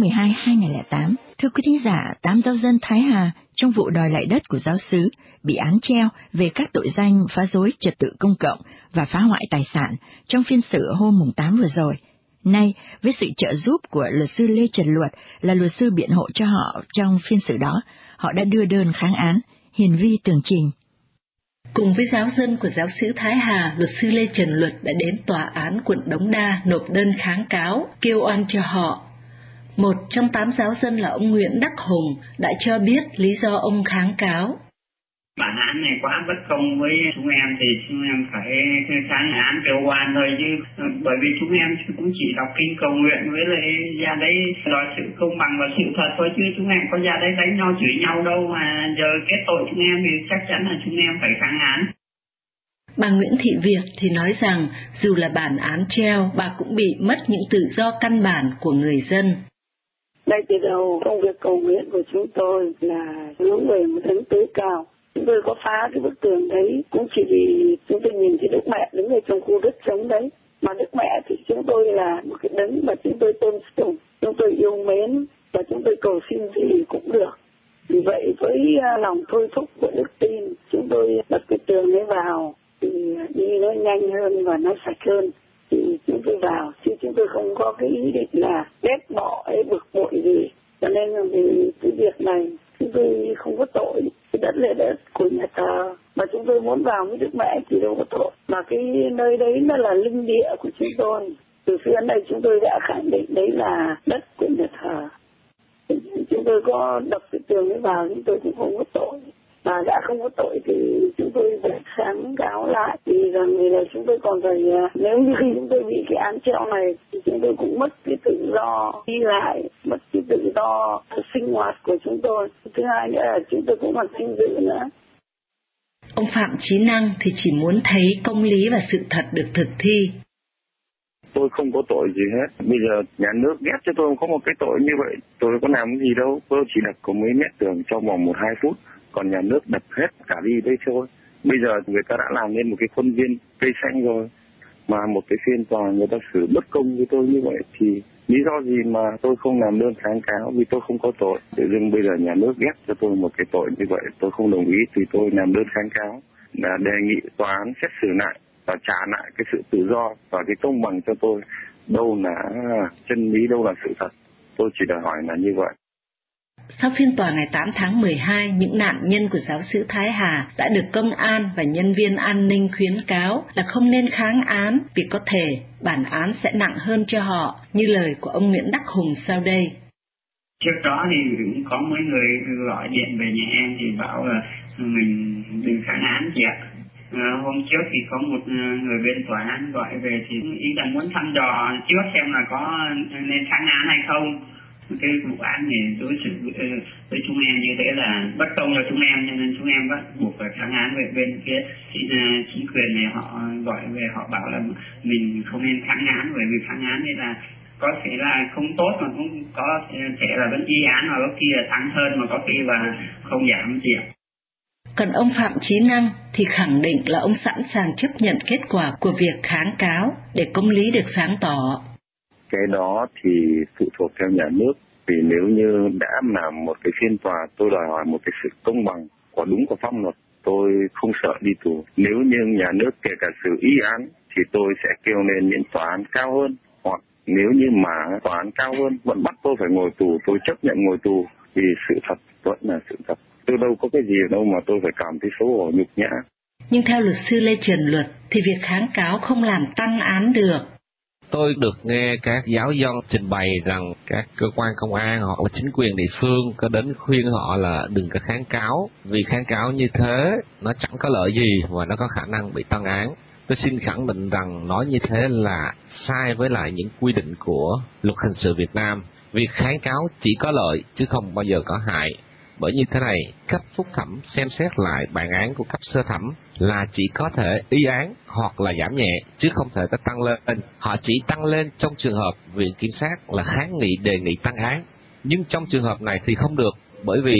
12, 2008. Thưa quý thính giả, 8 giáo dân Thái Hà trong vụ đòi lại đất của giáo xứ bị án treo về các tội danh phá rối trật tự công cộng và phá hoại tài sản trong phiên xử hôm 8 vừa rồi. Nay, với sự trợ giúp của luật sư Lê Trần Luật là luật sư biện hộ cho họ trong phiên xử đó, họ đã đưa đơn kháng án. Hiền Vi tường trình. Cùng với giáo dân của giáo xứ Thái Hà, luật sư Lê Trần Luật đã đến tòa án quận Đống Đa nộp đơn kháng cáo, kêu oan cho họ. Một trong 8 giáo dân là ông Nguyễn Đắc Hùng đã cho biết lý do ông kháng cáo. Bản án này quá bất công với chúng em thì chúng em phải kháng án kêu oan thôi, chứ bởi vì chúng em cũng chỉ đọc kinh cầu nguyện với lại ra đấy đòi sự công bằng và sự thật thôi, chứ chúng em có ra đấy đánh nhau chửi nhau đâu mà giờ kết tội chúng em thì chắc chắn là chúng em phải kháng án. Bà Nguyễn Thị Việt thì nói rằng dù là bản án treo, bà cũng bị mất những tự do căn bản của người dân. Ngay từ đầu công việc cầu nguyện của chúng tôi là hướng về một đấng tối cao. Chúng tôi có phá cái bức tường đấy cũng chỉ vì chúng tôi nhìn thấy Đức Mẹ đứng ở trong khu đất trống đấy. Mà Đức Mẹ thì chúng tôi là một cái đấng mà chúng tôi tôn sùng, chúng tôi yêu mến và chúng tôi cầu xin gì cũng được. Vì vậy với lòng thôi thúc của đức tin, chúng tôi đặt cái tường ấy vào thì đi nó nhanh hơn và nó sạch hơn. Thì chúng tôi vào, chứ chúng tôi không có cái ý định là ghét bỏ ấy bực bội gì. Cho nên là vì cái việc này chúng tôi không có tội. Cái đất là đất của nhà thờ mà chúng tôi muốn vào với Đức Mẹ thì đâu có tội. Mà cái nơi đấy nó là linh địa của chúng tôi. Từ phía này chúng tôi đã khẳng định đấy là đất của nhà thờ. Chúng tôi có đập cái tường ấy vào, chúng tôi cũng không có tội. Mà đã không có tội thì chúng tôi phải kháng cáo lại. Vì rằng người này chúng tôi còn phải, nếu như khi chúng tôi bị cái án treo này thì chúng tôi cũng mất cái tự do đi lại, mất cái tự do sinh hoạt của chúng tôi. Thứ hai nữa là chúng tôi cũng còn vinh dự nữa. Ông Phạm Chí Năng thì chỉ muốn thấy công lý và sự thật được thực thi. Tôi không có tội gì hết. Bây giờ nhà nước ghét cho tôi có một cái tội như vậy. Tôi có làm cái gì đâu. Tôi chỉ đập có mấy mét tường trong vòng 1-2 phút. Còn nhà nước đập hết cả đi đây thôi. Bây giờ người ta đã làm nên một cái khuôn viên cây xanh rồi. Mà một cái phiên tòa người ta xử bất công với tôi như vậy thì lý do gì mà tôi không làm đơn kháng cáo vì tôi không có tội. Tự dưng bây giờ nhà nước ghét cho tôi một cái tội như vậy. Tôi không đồng ý thì tôi làm đơn kháng cáo. Là đề nghị tòa án xét xử lại và trả lại cái sự tự do và cái công bằng cho tôi. Đâu là chân lý, đâu là sự thật. Tôi chỉ đòi hỏi là như vậy. Sau phiên tòa ngày 8 tháng 12, những nạn nhân của giáo xứ Thái Hà đã được công an và nhân viên an ninh khuyến cáo là không nên kháng án vì có thể bản án sẽ nặng hơn cho họ, như lời của ông Nguyễn Đắc Hùng sau đây. Trước đó thì cũng có mấy người gọi điện về nhà em thì bảo là mình đừng kháng án chị ạ. Hôm trước thì có một người bên tòa án gọi về thì ý là muốn thăm dò trước xem là có nên kháng án hay không. Cái vụ án này đối xử với chúng em như thế là bất công cho chúng em, cho nên chúng em bắt buộc phải kháng án. Về bên kia chính quyền này họ gọi về, họ bảo là mình không nên kháng án bởi vì kháng án này là có thể là không tốt mà cũng có thể là vẫn y án, mà có khi là thắng hơn mà có khi là không giảm gì. Còn ông Phạm Chí Năng thì khẳng định là ông sẵn sàng chấp nhận kết quả của việc kháng cáo để công lý được sáng tỏ. Cái đó thì phụ thuộc theo nhà nước, vì nếu như đã làm một cái phiên tòa, tôi đòi hỏi một cái sự công bằng, có đúng của pháp luật, tôi không sợ đi tù. Nếu như nhà nước kể cả xử y án thì tôi sẽ kêu lên những tòa án cao hơn, hoặc nếu như mà tòa án cao hơn vẫn bắt tôi phải ngồi tù, tôi chấp nhận ngồi tù vì sự thật vẫn là sự thật. Tôi đâu có cái gì đâu mà tôi phải cảm thấy xấu hổ nhục nhã. Nhưng theo luật sư Lê Trần Luật thì việc kháng cáo không làm tăng án được. Tôi được nghe các giáo dân trình bày rằng các cơ quan công an hoặc là chính quyền địa phương có đến khuyên họ là đừng có kháng cáo, vì kháng cáo như thế nó chẳng có lợi gì và nó có khả năng bị tăng án. Tôi xin khẳng định rằng nói như thế là sai với lại những quy định của luật hình sự Việt Nam. Việc kháng cáo chỉ có lợi chứ không bao giờ có hại. Bởi như thế này, cấp phúc thẩm xem xét lại bản án của cấp sơ thẩm là chỉ có thể y án hoặc là giảm nhẹ, chứ không thể tăng lên. Họ chỉ tăng lên trong trường hợp viện kiểm sát là kháng nghị đề nghị tăng án. Nhưng trong trường hợp này thì không được, bởi vì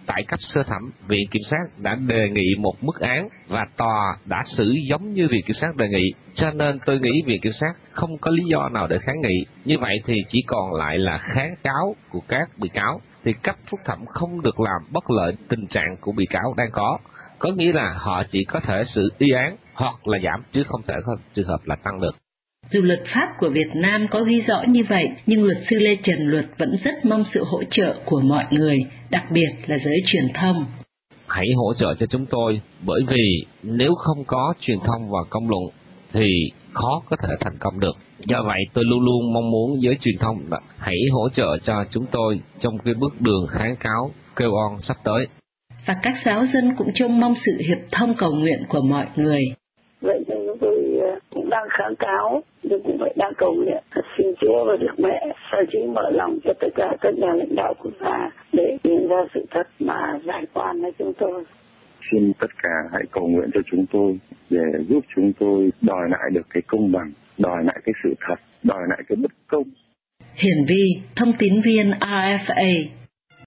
tại cấp sơ thẩm, Viện Kiểm sát đã đề nghị một mức án và tòa đã xử giống như Viện Kiểm sát đề nghị, cho nên tôi nghĩ Viện Kiểm sát không có lý do nào để kháng nghị. Như vậy thì chỉ còn lại là kháng cáo của các bị cáo, thì cấp phúc thẩm không được làm bất lợi tình trạng của bị cáo đang có nghĩa là họ chỉ có thể xử y án hoặc là giảm chứ không thể có trường hợp là tăng được. Dù luật pháp của Việt Nam có ghi rõ như vậy, nhưng luật sư Lê Trần Luật vẫn rất mong sự hỗ trợ của mọi người, đặc biệt là giới truyền thông. Hãy hỗ trợ cho chúng tôi, bởi vì nếu không có truyền thông và công luận thì khó có thể thành công được. Do vậy tôi luôn luôn mong muốn giới truyền thông hãy hỗ trợ cho chúng tôi trong cái bước đường kháng cáo kêu oan sắp tới. Và các giáo dân cũng trông mong sự hiệp thông cầu nguyện của mọi người. Vậy nên chúng tôi cũng đang kháng cáo, nhưng cũng phải đang cầu nguyện xin Chúa và Đức Mẹ sai trí mở lòng cho tất cả các nhà lãnh đạo quốc gia để tìm ra sự thật mà giải oan cho chúng tôi. Xin tất cả hãy cầu nguyện cho chúng tôi để giúp chúng tôi đòi lại được cái công bằng, đòi lại cái sự thật, đòi lại cái bất công. Hiển Vi, thông tín viên RFA.